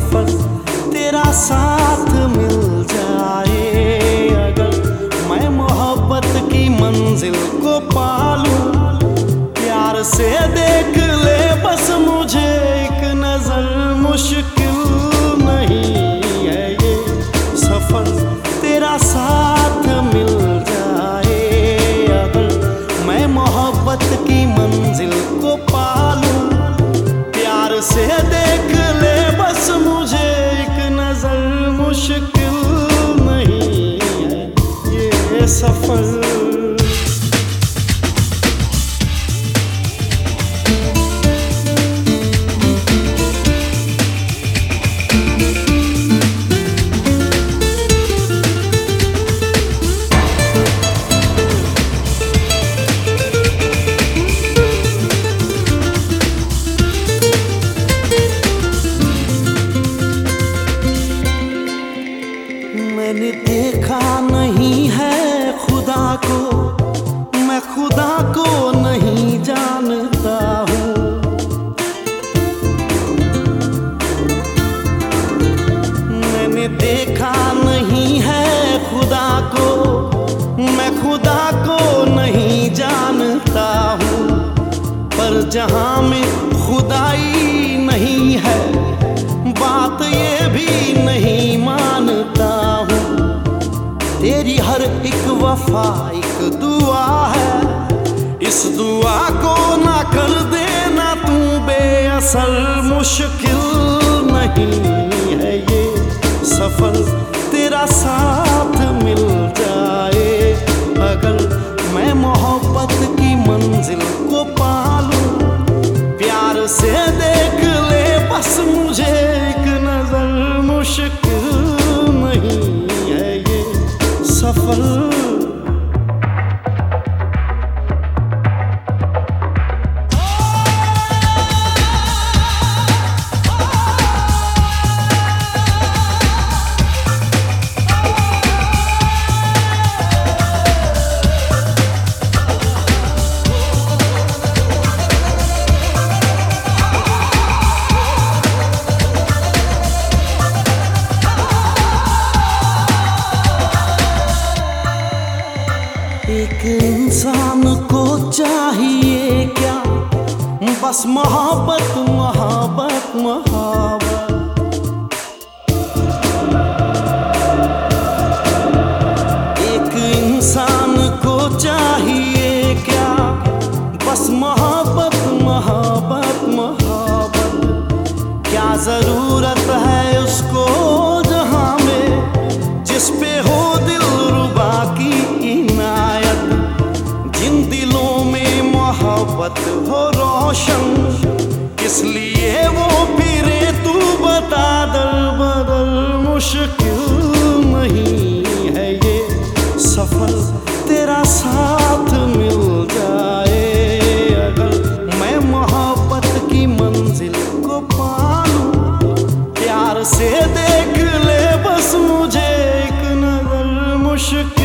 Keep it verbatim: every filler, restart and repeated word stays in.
सफर तेरा साथ मिल जाए, अगर मैं मोहब्बत की मंजिल को पालूं, प्यार से देख ले बस मुझे एक नजर, मुश्किल नहीं है ये सफर तेरा साथ मिल जाए, अगर मैं मोहब्बत की मंजिल को पालूं, प्यार से देख ले बस मुझे एक नजर, मुश्किल नहीं है ये सफर। मैंने देखा नहीं है खुदा को, मैं खुदा को नहीं जानता हूँ, मैंने देखा नहीं है खुदा को, मैं खुदा को नहीं जानता हूँ, पर जहाँ में खुदाई नहीं है बात ये भी नहीं मानता हूँ, तेरी हर एक वफा एक दुआ है, इस दुआ को ना कर देना तू बेअसल, मुश्किल नहीं है ये सफर तेरा साथ मिल जाए, अगर मैं मोहब्बत की मंजिल को पालूं, प्यार से देख ले बस मुझे एक नजर, मुश्किल नहीं है ये सफर। एक इंसान को चाहिए क्या, बस मोहब्बत मोहब्बत मोहब्बत, एक इंसान को चाहिए क्या, बस मोहब्बत मोहब्बत मोहब्बत, क्या जरूरत है उसको जहाँ में जिस पे हो दिल रुबा की इनायत, जिन दिलों में मोहब्बत हो रोशन, इसलिए वो फिरे तू बता दर बदल, मुश्किल नहीं है ये सफर तेरा साथ मिल जाए, अगर मैं मोहब्बत की मंजिल को पालूं, प्यार से देख ले बस मुझे एक नजर, मुश्किल